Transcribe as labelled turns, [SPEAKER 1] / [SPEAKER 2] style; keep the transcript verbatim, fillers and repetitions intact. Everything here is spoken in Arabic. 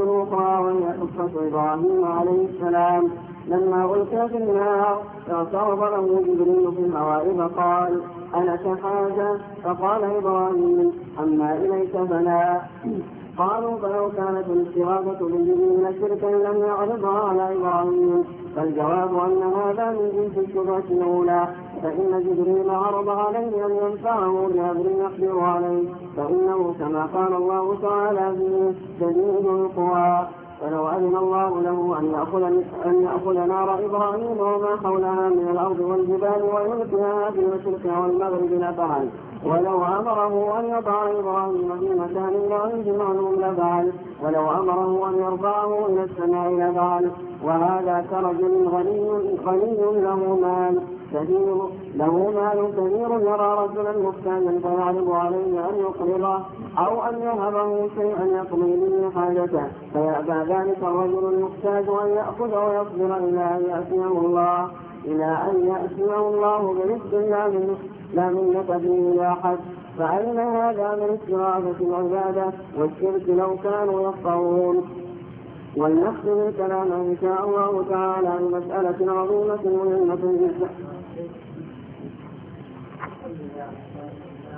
[SPEAKER 1] أخرى وهي قصة إبراهيم عليه السلام لما ألقي في النار اعترض له جبريل في الهواء فقال: ألك حاجة؟ فقال إبراهيم: أما إليك فلا. قالوا: فلو كانت الاستغاثة بالجبريل شركا لم يعرضها على إبراهيم. فالجواب أن هذا من جنس الشبهة الأولى، فإن جبريل عرض عليه أن ينفعه بأمر يقدر عليه، فإنه كما قال الله تعالى فيه: شديد القوى. فلو أذن الله له أن يأخذ, أن يأخذ نار إبراهيم وما حولها من الأرض والجبال ويلقيها في المشرق والمغرب لفعل، ولو أمره أن يضع إبراهيم في مكان بعيد عنهم لفعل، ولو أمره أن يرفعه إلى السماء لفعل. وهذا كرجل غني غني له مال كثير له مال كثير يرى رجلا محتاجا فيعرض عليه أن يقرضه أو أن يهبه شيئا يقضي به حاجته، فيأبى ذلك الرجل المحتاج أن يأخذ ويصبر إلى أن يأتيه الله إلى أن يأتيه الله برزق لا منة فيه لا حد. فأين هذا من استغاثة العبادة والشرك لو كانوا يفقهون؟ ولنختم الكلام إن شاء الله تعالى بمسألة عظيمة مهمة جدا.